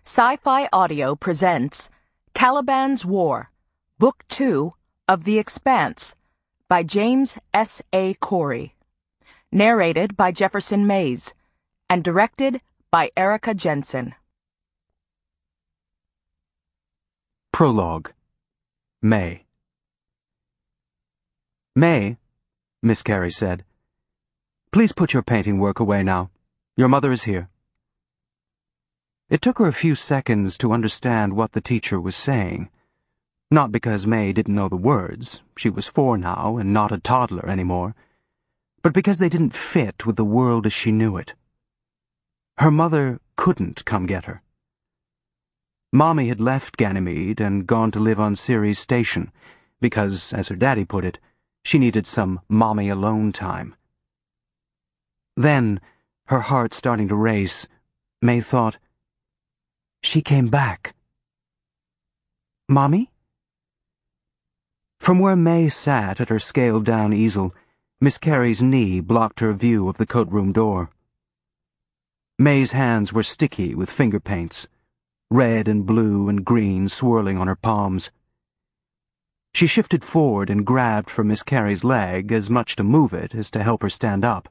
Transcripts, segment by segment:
Sci-Fi Audio presents Caliban's War, Book 2 of The Expanse by James S. A. Corey. Narrated by Jefferson Mays and directed by Erica Jensen. Prologue. May. May, Miss Carey said, please put your painting work away now. Your mother is here. It took her a few seconds to understand what the teacher was saying. Not because May didn't know the words, she was 4 now and not a toddler anymore, but because they didn't fit with the world as she knew it. Her mother couldn't come get her. Mommy had left Ganymede and gone to live on Ceres Station because, as her daddy put it, she needed some mommy alone time. Then, her heart starting to race, May thought, she came back. Mommy? From where May sat at her scaled-down easel, Miss Carey's knee blocked her view of the coat-room door. May's hands were sticky with finger paints, red and blue and green swirling on her palms. She shifted forward and grabbed for Miss Carey's leg, as much to move it as to help her stand up.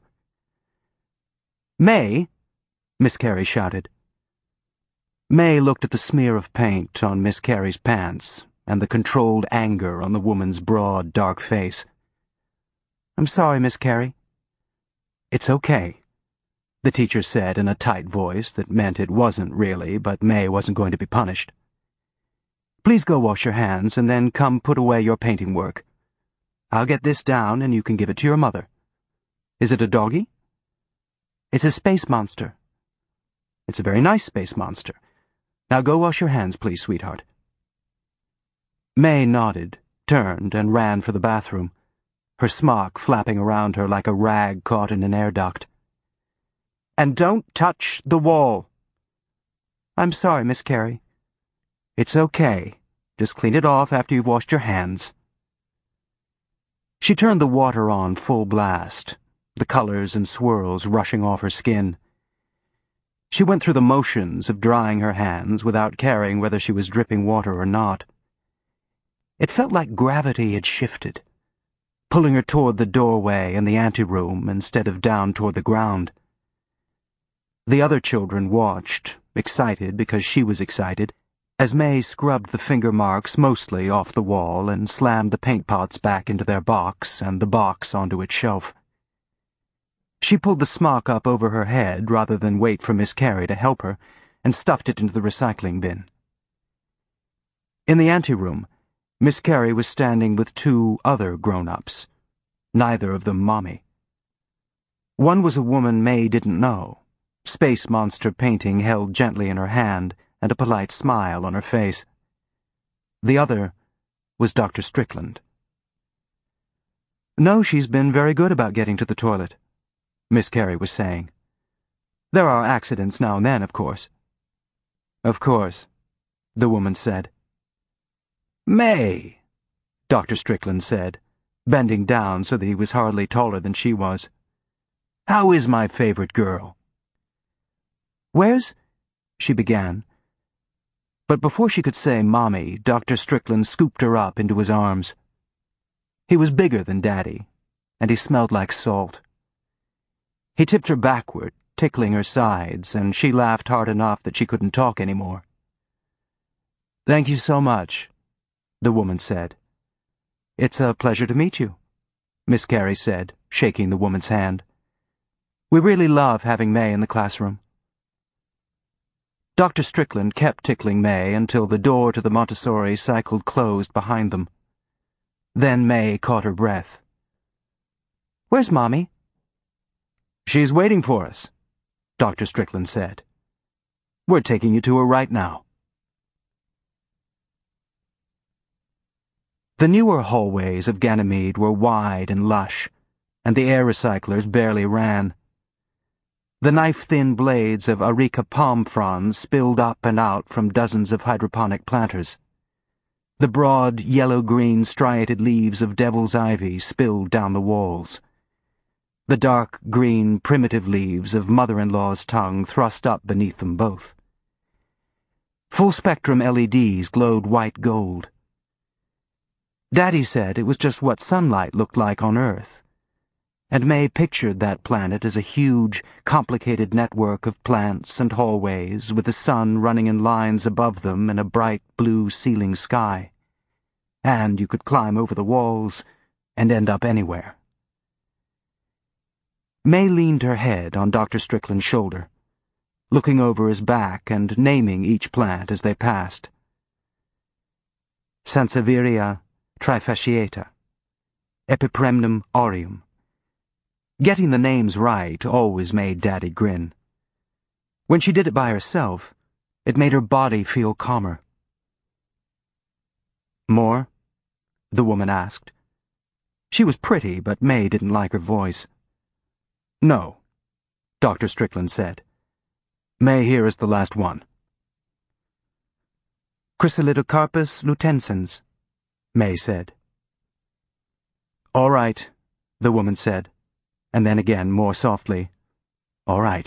May! Miss Carey shouted. May looked at the smear of paint on Miss Carey's pants and the controlled anger on the woman's broad, dark face. I'm sorry, Miss Carey. It's okay, the teacher said in a tight voice that meant it wasn't really, but May wasn't going to be punished. Please go wash your hands and then come put away your painting work. I'll get this down and you can give it to your mother. Is it a doggy? It's a space monster. It's a very nice space monster. Now go wash your hands, please, sweetheart. May nodded, turned, and ran for the bathroom, her smock flapping around her like a rag caught in an air duct. And don't touch the wall. I'm sorry, Miss Carey. It's okay. Just clean it off after you've washed your hands. She turned the water on full blast, the colors and swirls rushing off her skin. She went through the motions of drying her hands without caring whether she was dripping water or not. It felt like gravity had shifted, pulling her toward the doorway in the anteroom instead of down toward the ground. The other children watched, excited because she was excited, as May scrubbed the finger marks mostly off the wall and slammed the paint pots back into their box and the box onto its shelf. She pulled the smock up over her head rather than wait for Miss Carey to help her, and stuffed it into the recycling bin. In the anteroom, Miss Carey was standing with 2 other grown-ups, neither of them Mommy. One was a woman May didn't know, space monster painting held gently in her hand and a polite smile on her face. The other was Dr. Strickland. No, she's been very good about getting to the toilet, Miss Carey was saying. There are accidents now and then, of course. Of course, the woman said. May, Dr. Strickland said, bending down so that he was hardly taller than she was. How is my favorite girl? Where's... she began. But before she could say Mommy, Dr. Strickland scooped her up into his arms. He was bigger than Daddy, and he smelled like salt. He tipped her backward, tickling her sides, and she laughed hard enough that she couldn't talk anymore. Thank you so much, the woman said. It's a pleasure to meet you, Miss Carey said, shaking the woman's hand. We really love having May in the classroom. Dr. Strickland kept tickling May until the door to the Montessori cycled closed behind them. Then May caught her breath. Where's Mommy? She's waiting for us, Dr. Strickland said. We're taking you to her right now. The newer hallways of Ganymede were wide and lush, and the air recyclers barely ran. The knife-thin blades of areca palm fronds spilled up and out from dozens of hydroponic planters. The broad, yellow-green striated leaves of devil's ivy spilled down the walls. The dark green, primitive leaves of mother-in-law's tongue thrust up beneath them both. Full-spectrum LEDs glowed white gold. Daddy said it was just what sunlight looked like on Earth, and May pictured that planet as a huge, complicated network of plants and hallways with the sun running in lines above them in a bright blue ceiling sky. And you could climb over the walls and end up anywhere. May leaned her head on Dr. Strickland's shoulder, looking over his back and naming each plant as they passed. Sansevieria trifasciata, Epipremnum aureum. Getting the names right always made Daddy grin. When she did it by herself, it made her body feel calmer. "More?" the woman asked. She was pretty, but May didn't like her voice. "No," Dr. Strickland said. "May here is the last one." Chrysalidocarpus lutescens, May said. "All right," the woman said, and then again, more softly, "All right."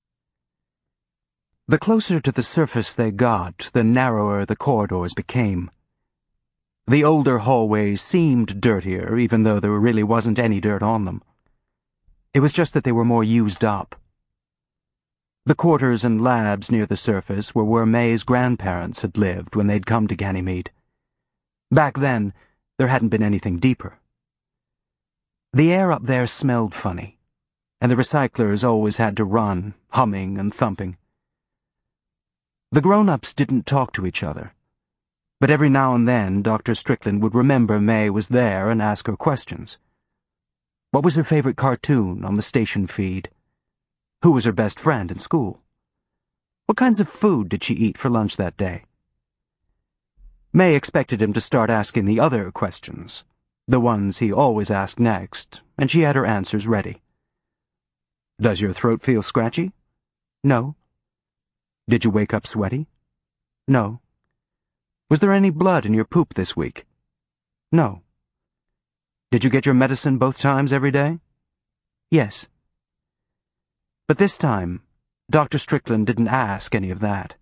The closer to the surface they got, the narrower the corridors became. The older hallways seemed dirtier, even though there really wasn't any dirt on them. It was just that they were more used up. The quarters and labs near the surface were where May's grandparents had lived when they'd come to Ganymede. Back then, there hadn't been anything deeper. The air up there smelled funny, and the recyclers always had to run, humming and thumping. The grown-ups didn't talk to each other, but every now and then Dr. Strickland would remember May was there and ask her questions. What was her favorite cartoon on the station feed? Who was her best friend in school? What kinds of food did she eat for lunch that day? May expected him to start asking the other questions, the ones he always asked next, and she had her answers ready. "Does your throat feel scratchy?" "No." "Did you wake up sweaty?" "No." "Was there any blood in your poop this week?" "No." "Did you get your medicine both times every day?" "Yes." But this time, Dr. Strickland didn't ask any of that.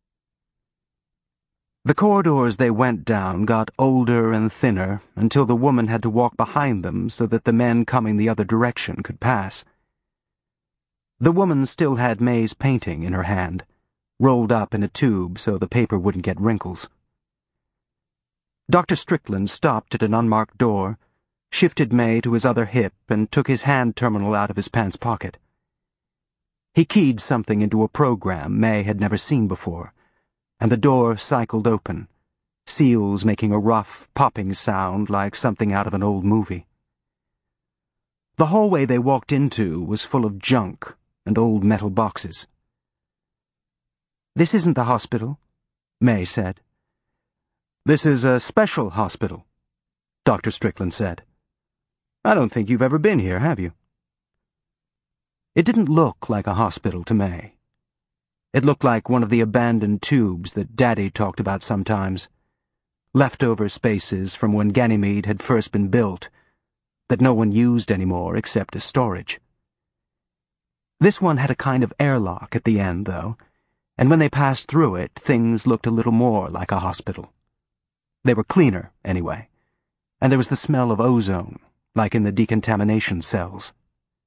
The corridors they went down got older and thinner until the woman had to walk behind them so that the men coming the other direction could pass. The woman still had May's painting in her hand, rolled up in a tube so the paper wouldn't get wrinkles. Dr. Strickland stopped at an unmarked door, shifted May to his other hip, and took his hand terminal out of his pants pocket. He keyed something into a program May had never seen before, and the door cycled open, seals making a rough, popping sound like something out of an old movie. The hallway they walked into was full of junk and old metal boxes. "This isn't the hospital," May said. "This is a special hospital," Dr. Strickland said. "I don't think you've ever been here, have you?" It didn't look like a hospital to May. It looked like one of the abandoned tubes that Daddy talked about sometimes. Leftover spaces from when Ganymede had first been built, that no one used anymore except as storage. This one had a kind of airlock at the end, though, and when they passed through it, things looked a little more like a hospital. They were cleaner, anyway, and there was the smell of ozone, like in the decontamination cells.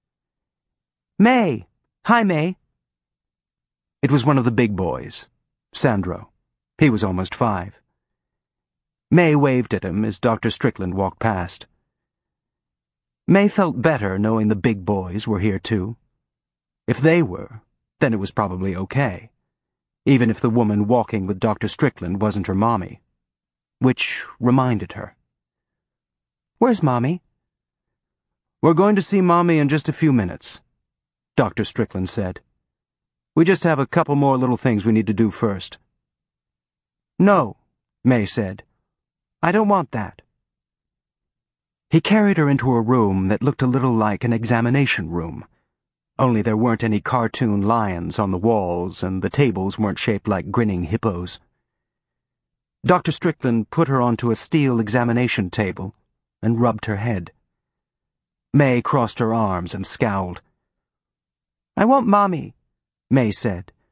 "May! Hi, May!" It was one of the big boys, Sandro. He was almost 5. May waved at him as Dr. Strickland walked past. May felt better knowing the big boys were here too. If they were, then it was probably okay, even if the woman walking with Dr. Strickland wasn't her mommy. Which reminded her. "Where's Mommy?" "We're going to see Mommy in just a few minutes," Dr. Strickland said. "We just have a couple more little things we need to do first." "No," May said. "I don't want that." He carried her into a room that looked a little like an examination room, only there weren't any cartoon lions on the walls and the tables weren't shaped like grinning hippos. Dr. Strickland put her onto a steel examination table and rubbed her head. May crossed her arms and scowled. "I want Mommy," May said.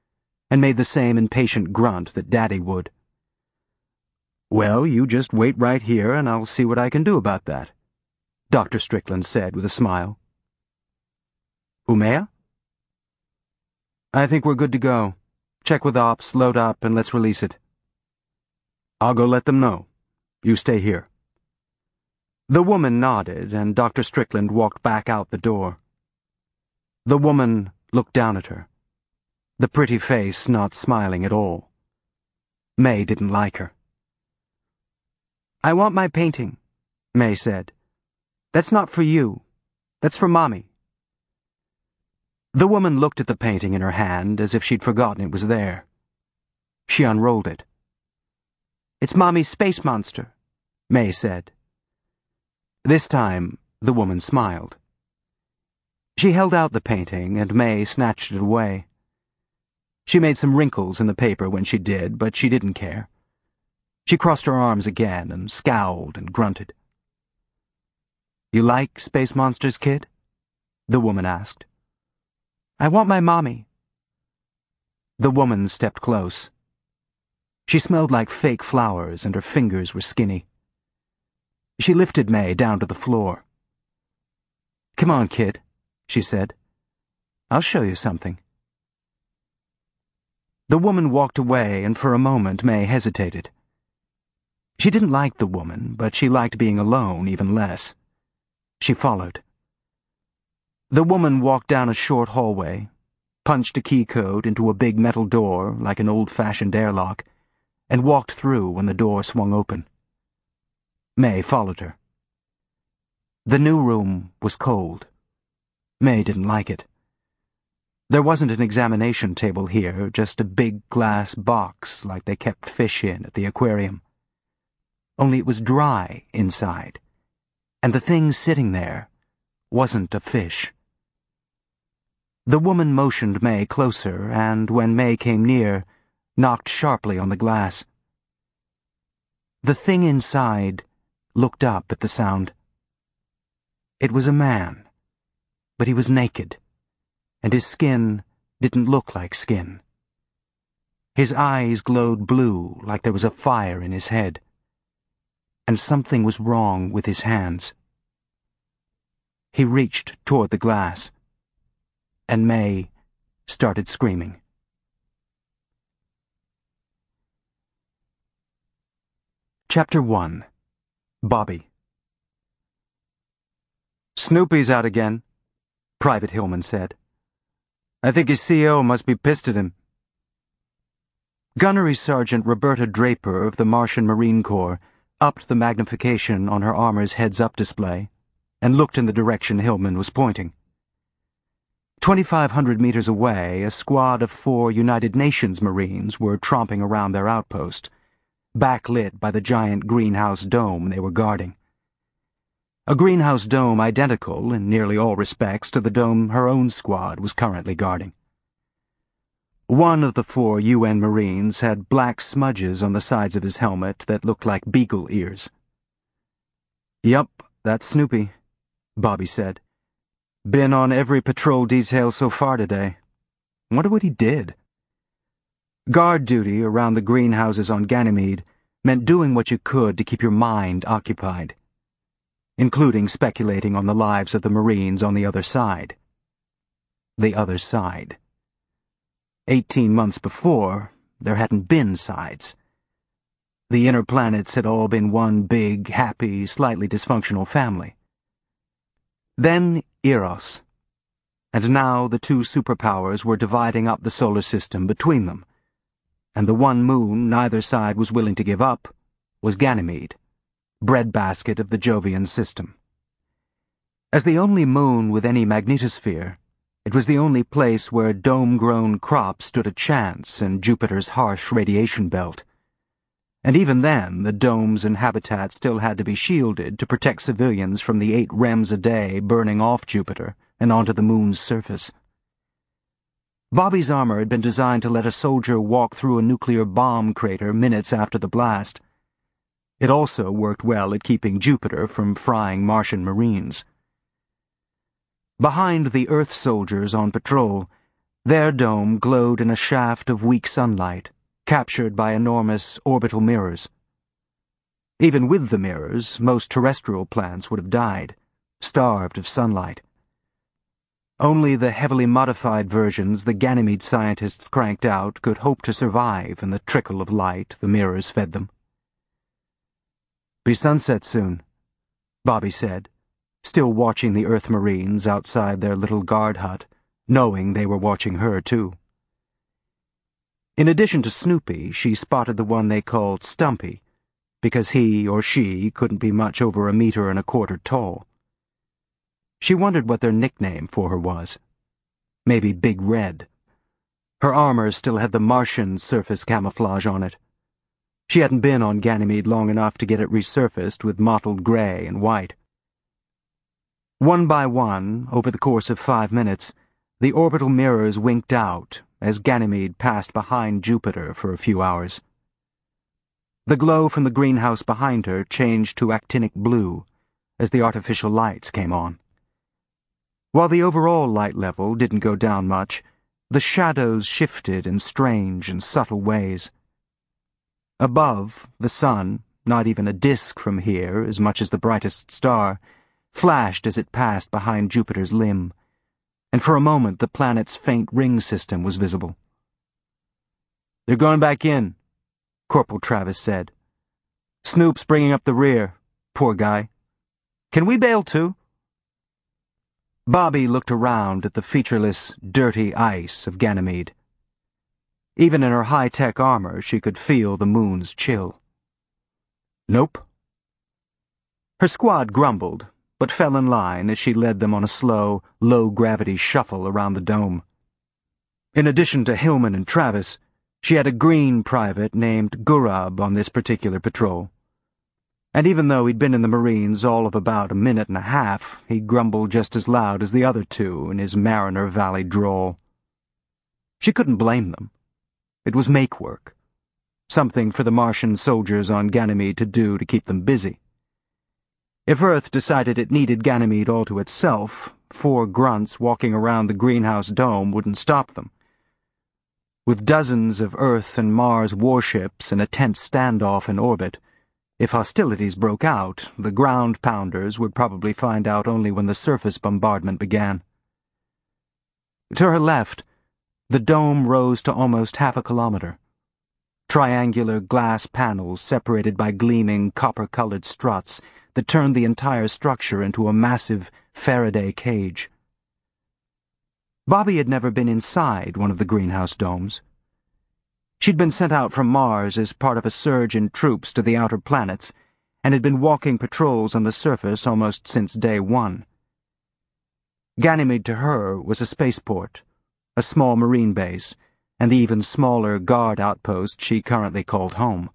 and made the same impatient grunt that Daddy would. "Well, you just wait right here and I'll see what I can do about that," Dr. Strickland said with a smile. "Umea?" "I think we're good to go. Check with ops, load up, and let's release it." "I'll go let them know. You stay here." The woman nodded, and Dr. Strickland walked back out the door. The woman looked down at her, the pretty face not smiling at all. May didn't like her. "I want my painting," May said. "That's not for you. That's for Mommy." The woman looked at the painting in her hand as if she'd forgotten it was there. She unrolled it. "It's Mommy's space monster," May said. This time, the woman smiled. She held out the painting, and May snatched it away. She made some wrinkles in the paper when she did, but she didn't care. She crossed her arms again and scowled and grunted. "You like space monsters, kid?" the woman asked. "I want my Mommy." The woman stepped close. She smelled like fake flowers, and her fingers were skinny. She lifted May down to the floor. "Come on, kid," she said. "I'll show you something." The woman walked away, and for a moment May hesitated. She didn't like the woman, but she liked being alone even less. She followed. The woman walked down a short hallway, punched a key code into a big metal door like an old-fashioned airlock, and walked through when the door swung open. May followed her. The new room was cold. May didn't like it. There wasn't an examination table here, just a big glass box like they kept fish in at the aquarium. Only it was dry inside, and the thing sitting there wasn't a fish. The woman motioned May closer, and when May came near, knocked sharply on the glass. The thing inside looked up at the sound. It was a man, but he was naked, and his skin didn't look like skin. His eyes glowed blue like there was a fire in his head, and something was wrong with his hands. He reached toward the glass, and May started screaming. Chapter 1. Bobby. "Snoopy's out again," Private Hillman said. "I think his CO must be pissed at him." Gunnery Sergeant Roberta Draper of the Martian Marine Corps upped the magnification on her armor's heads-up display and looked in the direction Hillman was pointing. 2,500 meters away, a squad of 4 United Nations Marines were tromping around their outpost, backlit by the giant greenhouse dome they were guarding. A greenhouse dome identical, in nearly all respects, to the dome her own squad was currently guarding. One of the 4 UN Marines had black smudges on the sides of his helmet that looked like beagle ears. "Yup, that's Snoopy," Bobby said. "Been on every patrol detail so far today. Wonder what he did." Guard duty around the greenhouses on Ganymede meant doing what you could to keep your mind occupied, including speculating on the lives of the Marines on the other side. The other side. 18 months before, there hadn't been sides. The inner planets had all been one big, happy, slightly dysfunctional family. Then Eros. And now the 2 superpowers were dividing up the solar system between them. And the one moon neither side was willing to give up was Ganymede, breadbasket of the Jovian system. As the only moon with any magnetosphere, it was the only place where dome-grown crops stood a chance in Jupiter's harsh radiation belt. And even then, the domes and habitats still had to be shielded to protect civilians from the 8 rems a day burning off Jupiter and onto the moon's surface. Bobby's armor had been designed to let a soldier walk through a nuclear bomb crater minutes after the blast. It also worked well at keeping Jupiter from frying Martian Marines. Behind the Earth soldiers on patrol, Their dome glowed in a shaft of weak sunlight, captured by enormous orbital mirrors. Even with the mirrors, most terrestrial plants would have died, starved of sunlight. Only the heavily modified versions the Ganymede scientists cranked out could hope to survive in the trickle of light the mirrors fed them. "Be sunset soon," Bobby said, still watching the Earth Marines outside their little guard hut, knowing they were watching her too. In addition to Snoopy, she spotted the one they called Stumpy, because he or she couldn't be much over 1.25 meters tall. She wondered what their nickname for her was. Maybe Big Red. Her armor still had the Martian surface camouflage on it. She hadn't been on Ganymede long enough to get it resurfaced with mottled gray and white. One by one, over the course of 5 minutes, the orbital mirrors winked out as Ganymede passed behind Jupiter for a few hours. The glow from the greenhouse behind her changed to actinic blue as the artificial lights came on. While the overall light level didn't go down much, the shadows shifted in strange and subtle ways. Above, the sun, not even a disk from here, as much as the brightest star, flashed as it passed behind Jupiter's limb, and for a moment the planet's faint ring system was visible. "They're going back in," Corporal Travis said. "Snoop's bringing up the rear. Poor guy. Can we bail too?" Bobby looked around at the featureless, dirty ice of Ganymede. Even in her high-tech armor, she could feel the moon's chill. "Nope." Her squad grumbled, but fell in line as she led them on a slow, low-gravity shuffle around the dome. In addition to Hillman and Travis, she had a green private named Gurab on this particular patrol. And even though he'd been in the Marines all of about 1.5 minutes, he grumbled just as loud as the other two in his Mariner Valley drawl. She couldn't blame them. It was make work. Something for the Martian soldiers on Ganymede to do to keep them busy. If Earth decided it needed Ganymede all to itself, 4 grunts walking around the greenhouse dome wouldn't stop them. With dozens of Earth and Mars warships in a tense standoff in orbit, if hostilities broke out, the ground pounders would probably find out only when the surface bombardment began. To her left, the dome rose to almost 1/2 kilometer. Triangular glass panels separated by gleaming copper-colored struts that turned the entire structure into a massive Faraday cage. Bobby had never been inside one of the greenhouse domes. She'd been sent out from Mars as part of a surge in troops to the outer planets, and had been walking patrols on the surface almost since day 1. Ganymede to her was a spaceport, a small marine base, and the even smaller guard outpost she currently called home.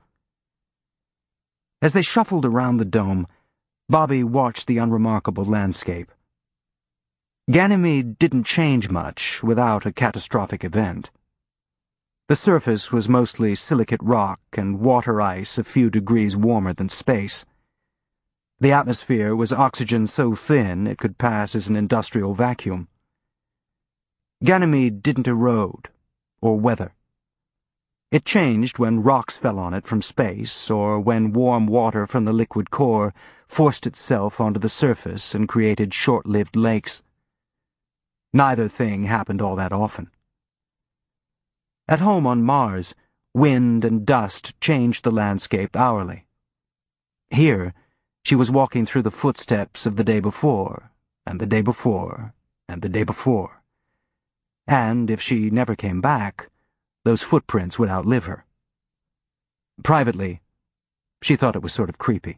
As they shuffled around the dome, Bobby watched the unremarkable landscape. Ganymede didn't change much without a catastrophic event. The surface was mostly silicate rock and water ice a few degrees warmer than space. The atmosphere was oxygen so thin it could pass as an industrial vacuum. Ganymede didn't erode or weather. It changed when rocks fell on it from space or when warm water from the liquid core forced itself onto the surface and created short-lived lakes. Neither thing happened all that often. At home on Mars, wind and dust changed the landscape hourly. Here, she was walking through the footsteps of the day before, and the day before, and the day before. And if she never came back, those footprints would outlive her. Privately, she thought it was sort of creepy.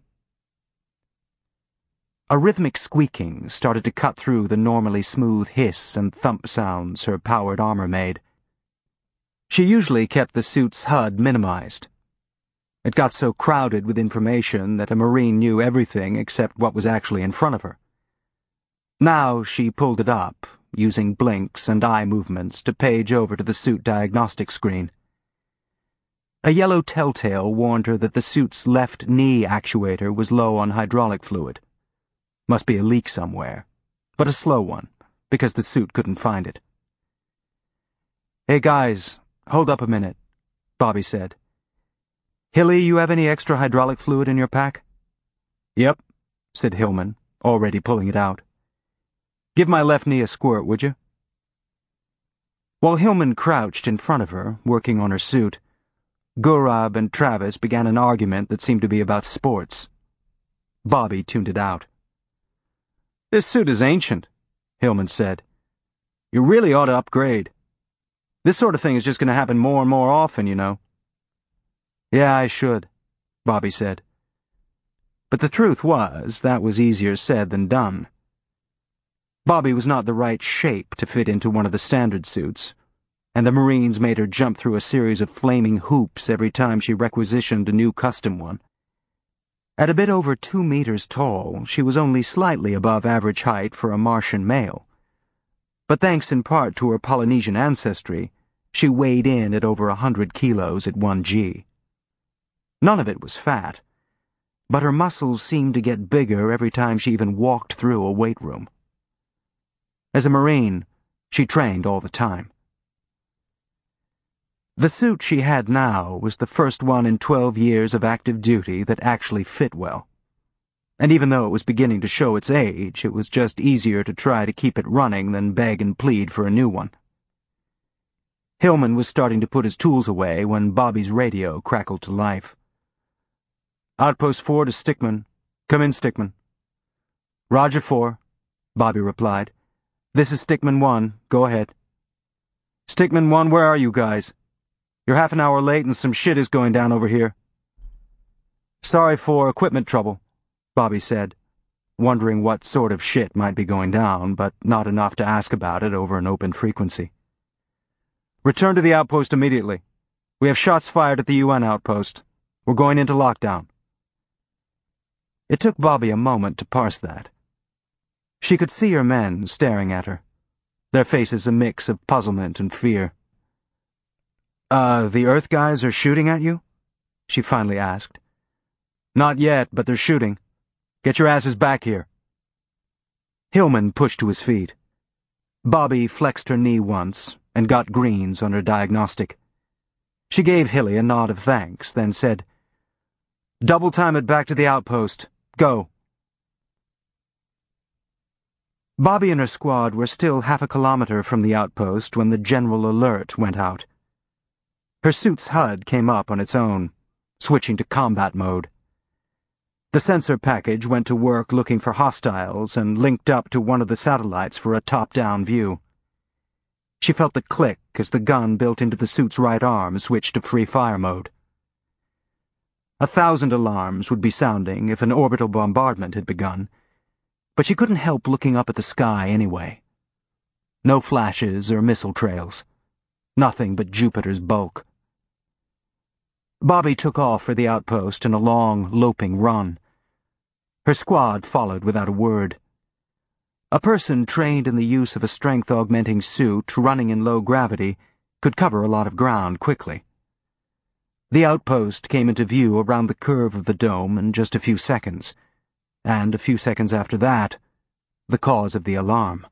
A rhythmic squeaking started to cut through the normally smooth hiss and thump sounds her powered armor made. She usually kept the suit's HUD minimized. It got so crowded with information that a Marine knew everything except what was actually in front of her. Now she pulled it up, using blinks and eye movements to page over to the suit diagnostic screen. A yellow telltale warned her that the suit's left knee actuator was low on hydraulic fluid. Must be a leak somewhere, but a slow one, because the suit couldn't find it. Hey guys, hold up a minute, Bobby said. Hilly, you have any extra hydraulic fluid in your pack? Yep, said Hillman, already pulling it out. Give my left knee a squirt, would you? While Hillman crouched in front of her, working on her suit, Gurab and Travis began an argument that seemed to be about sports. Bobby tuned it out. This suit is ancient, Hillman said. You really ought to upgrade. This sort of thing is just going to happen more and more often, you know. Yeah, I should, Bobby said. But the truth was, that was easier said than done. Bobby was not the right shape to fit into one of the standard suits, and the Marines made her jump through a series of flaming hoops every time she requisitioned a new custom one. At a bit over 2 meters tall, she was only slightly above average height for a Martian male. But thanks in part to her Polynesian ancestry, she weighed in at over 100 kilos at 1G. None of it was fat, but her muscles seemed to get bigger every time she even walked through a weight room. As a Marine, she trained all the time. The suit she had now was the first one in 12 years of active duty that actually fit well. And even though it was beginning to show its age, it was just easier to try to keep it running than beg and plead for a new one. Hillman was starting to put his tools away when Bobby's radio crackled to life. Outpost 4 to Stickman. Come in, Stickman. Roger 4, Bobby replied. This is Stickman 1. Go ahead. Stickman 1, where are you guys? You're half an hour late and some shit is going down over here. Sorry for equipment trouble, Bobby said, wondering what sort of shit might be going down, but not enough to ask about it over an open frequency. Return to the outpost immediately. We have shots fired at the UN outpost. We're going into lockdown. It took Bobby a moment to parse that. She could see her men staring at her, their faces a mix of puzzlement and fear. The Earth guys are shooting at you? She finally asked. Not yet, but they're shooting. Get your asses back here. Hillman pushed to his feet. Bobby flexed her knee once and got greens on her diagnostic. She gave Hilly a nod of thanks, then said, Double time it back to the outpost. Go. Bobby and her squad were still half a kilometer from the outpost when the general alert went out. Her suit's HUD came up on its own, switching to combat mode. The sensor package went to work looking for hostiles and linked up to one of the satellites for a top-down view. She felt the click as the gun built into the suit's right arm switched to free-fire mode. 1,000 alarms would be sounding if an orbital bombardment had begun, but she couldn't help looking up at the sky anyway. No flashes or missile trails. Nothing but Jupiter's bulk. Bobby took off for the outpost in a long, loping run. Her squad followed without a word. A person trained in the use of a strength-augmenting suit running in low gravity could cover a lot of ground quickly. The outpost came into view around the curve of the dome in just a few seconds, and a few seconds after that, the cause of the alarm.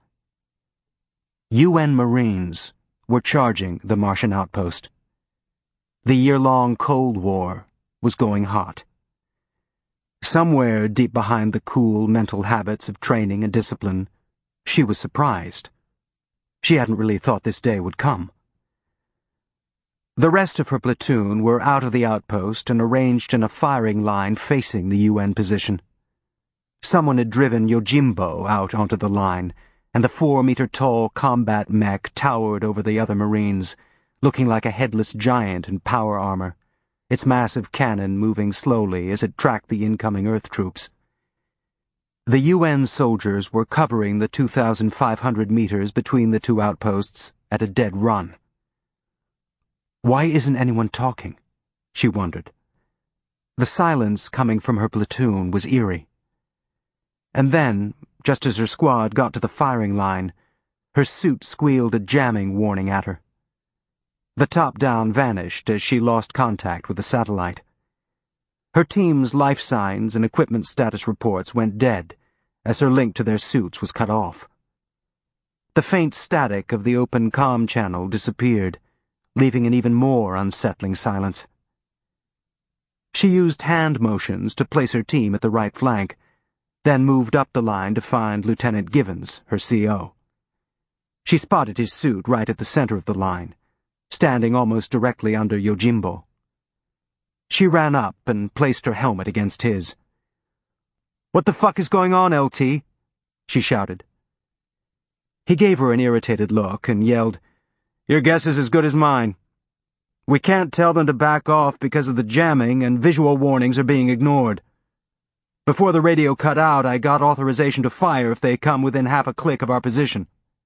UN Marines were charging the Martian outpost. The year-long Cold War was going hot. Somewhere deep behind the cool mental habits of training and discipline, she was surprised. She hadn't really thought this day would come. The rest of her platoon were out of the outpost and arranged in a firing line facing the UN position. Someone had driven Yojimbo out onto the line, and the 4-meter-tall combat mech towered over the other Marines, looking like a headless giant in power armor, its massive cannon moving slowly as it tracked the incoming Earth troops. The UN soldiers were covering the 2,500 meters between the two outposts at a dead run. Why isn't anyone talking? She wondered. The silence coming from her platoon was eerie. And then, just as her squad got to the firing line, her suit squealed a jamming warning at her. The top-down vanished as she lost contact with the satellite. Her team's life signs and equipment status reports went dead as her link to their suits was cut off. The faint static of the open comm channel disappeared, leaving an even more unsettling silence. She used hand motions to place her team at the right flank, then moved up the line to find Lieutenant Givens, her CO. She spotted his suit right at the center of the line, standing almost directly under Yojimbo. She ran up and placed her helmet against his. "What the fuck is going on, LT?" she shouted. He gave her an irritated look and yelled, "Your guess is as good as mine. We can't tell them to back off because of the jamming, and visual warnings are being ignored. Before the radio cut out, I got authorization to fire if they come within half a click of our position."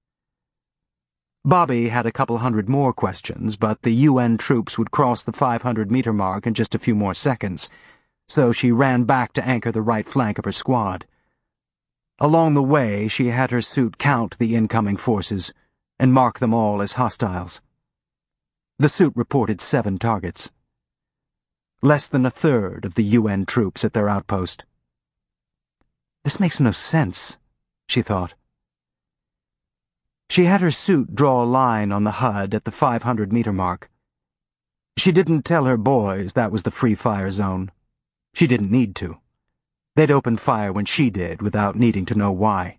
Bobby had a couple hundred more questions, but the UN troops would cross the 500-meter mark in just a few more seconds, so she ran back to anchor the right flank of her squad. Along the way, she had her suit count the incoming forces and mark them all as hostiles. The suit reported 7 targets. Less than a third of the UN troops at their outpost. This makes no sense, she thought. She had her suit draw a line on the HUD at the 500-meter mark. She didn't tell her boys that was the free fire zone. She didn't need to. They'd open fire when she did without needing to know why.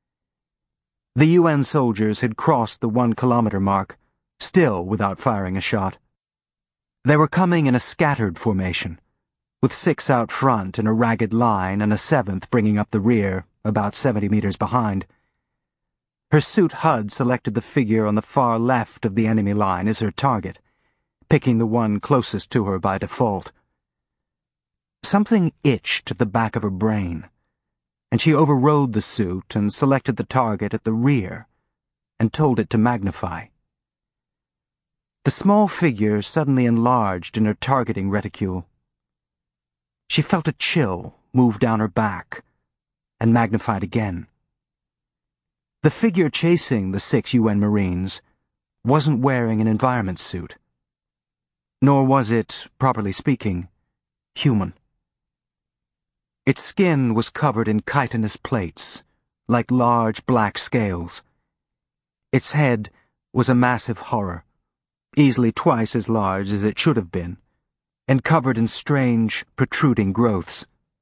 The UN soldiers had crossed the 1-kilometer mark, still without firing a shot. They were coming in a scattered formation, with 6 out front in a ragged line and a 7th bringing up the rear, about 70 meters behind. Her suit HUD selected the figure on the far left of the enemy line as her target, picking the one closest to her by default. Something itched at the back of her brain, and she overrode the suit and selected the target at the rear and told it to magnify. The small figure suddenly enlarged in her targeting reticule. She felt a chill move down her back and magnified again. The figure chasing the 6 UN Marines wasn't wearing an environment suit. Nor was it, properly speaking, human. Its skin was covered in chitinous plates, like large black scales. Its head was a massive horror, easily twice as large as it should have been, and covered in strange, protruding growths.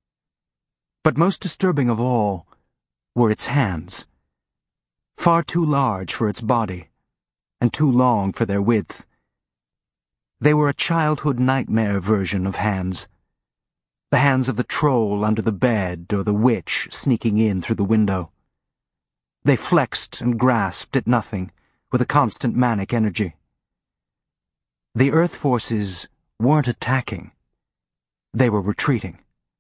But most disturbing of all were its hands. Far too large for its body, and too long for their width. They were a childhood nightmare version of hands. The hands of the troll under the bed or the witch sneaking in through the window. They flexed and grasped at nothing with a constant manic energy. The Earth forces weren't attacking. They were retreating.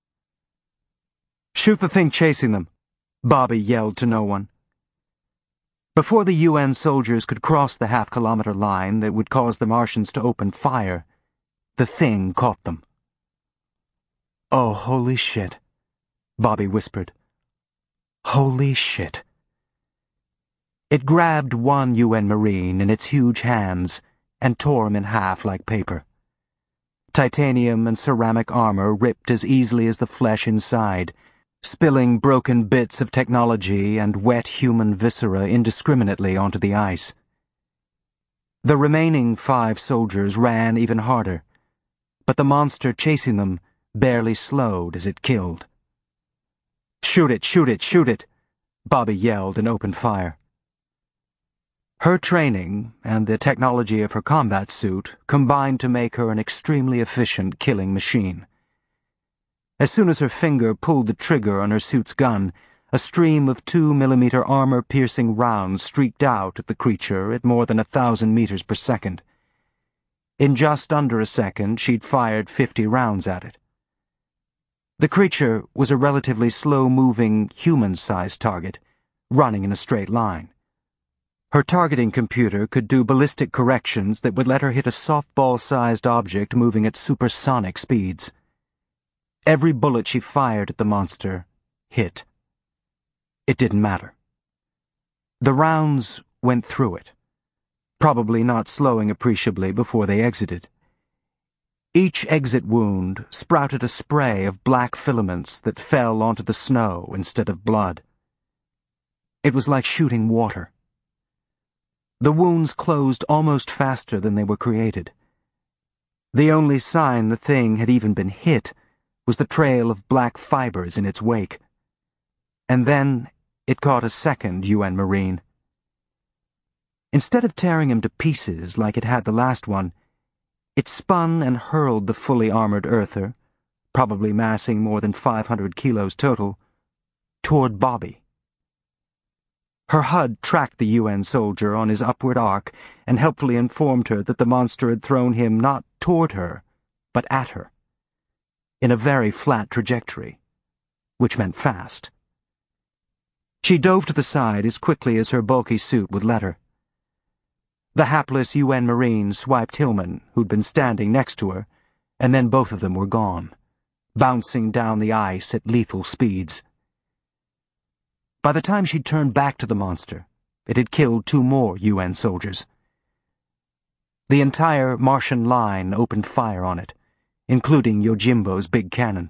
"Shoot the thing chasing them," Bobby yelled to no one. Before the UN soldiers could cross the half-kilometer line that would cause the Martians to open fire, the thing caught them. "Oh, holy shit," Bobby whispered. "Holy shit." It grabbed one UN Marine in its huge hands and tore him in half like paper. Titanium and ceramic armor ripped as easily as the flesh inside, spilling broken bits of technology and wet human viscera indiscriminately onto the ice. The remaining 5 soldiers ran even harder, but the monster chasing them barely slowed as it killed. "Shoot it, shoot it, shoot it," Bobby yelled and opened fire. Her training and the technology of her combat suit combined to make her an extremely efficient killing machine. As soon as her finger pulled the trigger on her suit's gun, a stream of 2mm armor-piercing rounds streaked out at the creature at more than 1,000 meters per second. In just under a second, she'd fired 50 rounds at it. The creature was a relatively slow-moving, human-sized target, running in a straight line. Her targeting computer could do ballistic corrections that would let her hit a softball-sized object moving at supersonic speeds. Every bullet she fired at the monster hit. It didn't matter. The rounds went through it, probably not slowing appreciably before they exited. Each exit wound sprouted a spray of black filaments that fell onto the snow instead of blood. It was like shooting water. The wounds closed almost faster than they were created. The only sign the thing had even been hit was the trail of black fibers in its wake. And then it caught a second UN Marine. Instead of tearing him to pieces like it had the last one, it spun and hurled the fully armored earther, probably massing more than 500 kilos total, toward Bobby. Her HUD tracked the UN soldier on his upward arc and helpfully informed her that the monster had thrown him not toward her, but at her, in a very flat trajectory, which meant fast. She dove to the side as quickly as her bulky suit would let her. The hapless UN Marine swiped Hillman, who'd been standing next to her, and then both of them were gone, bouncing down the ice at lethal speeds. By the time she'd turned back to the monster, it had killed 2 more UN soldiers. The entire Martian line opened fire on it, including Yojimbo's big cannon.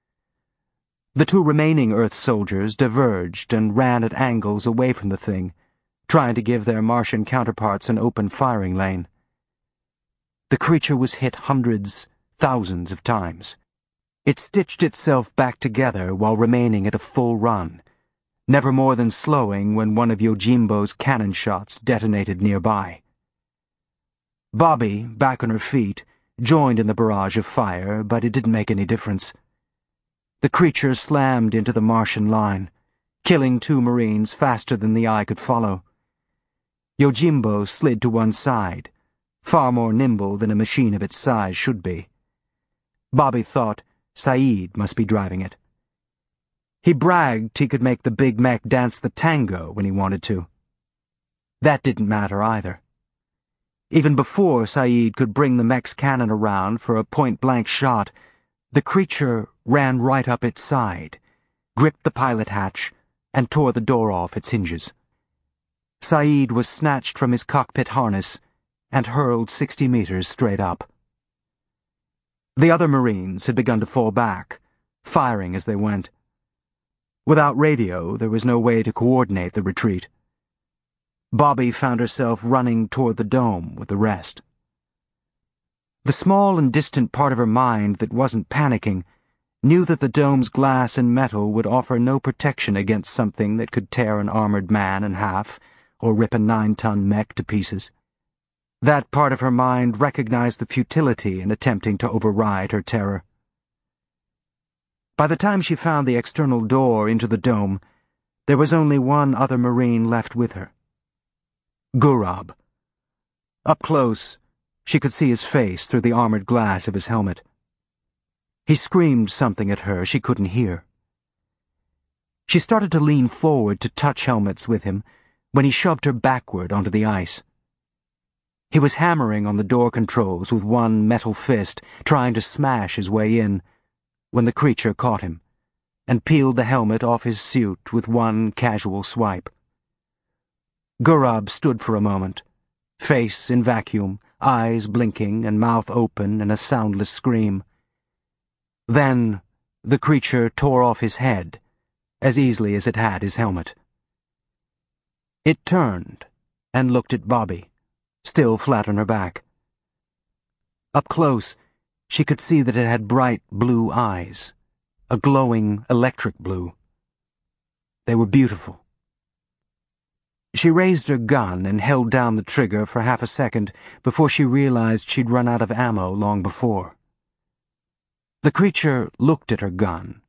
The 2 remaining Earth soldiers diverged and ran at angles away from the thing, trying to give their Martian counterparts an open firing lane. The creature was hit hundreds, thousands of times. It stitched itself back together while remaining at a full run, never more than slowing when one of Yojimbo's cannon shots detonated nearby. Bobby, back on her feet, joined in the barrage of fire, but it didn't make any difference. The creature slammed into the Martian line, killing 2 Marines faster than the eye could follow. Yojimbo slid to one side, far more nimble than a machine of its size should be. Bobby thought Saeed must be driving it. He bragged he could make the big mech dance the tango when he wanted to. That didn't matter either. Even before Saeed could bring the mech's cannon around for a point-blank shot, the creature ran right up its side, gripped the pilot hatch, and tore the door off its hinges. Saeed was snatched from his cockpit harness and hurled 60 meters straight up. The other Marines had begun to fall back, firing as they went. Without radio, there was no way to coordinate the retreat. Bobby found herself running toward the dome with the rest. The small and distant part of her mind that wasn't panicking knew that the dome's glass and metal would offer no protection against something that could tear an armored man in half or rip a 9-ton mech to pieces. That part of her mind recognized the futility in attempting to override her terror. By the time she found the external door into the dome, there was only one other Marine left with her. Gurab. Up close, she could see his face through the armored glass of his helmet. He screamed something at her she couldn't hear. She started to lean forward to touch helmets with him when he shoved her backward onto the ice. He was hammering on the door controls with one metal fist, trying to smash his way in, when the creature caught him and peeled the helmet off his suit with one casual swipe. Gurab stood for a moment, face in vacuum, eyes blinking and mouth open in a soundless scream. Then the creature tore off his head as easily as it had his helmet. It turned and looked at Bobby, still flat on her back. Up close, she could see that it had bright blue eyes, a glowing electric blue. They were beautiful. She raised her gun and held down the trigger for half a second before she realized she'd run out of ammo long before. The creature looked at her gun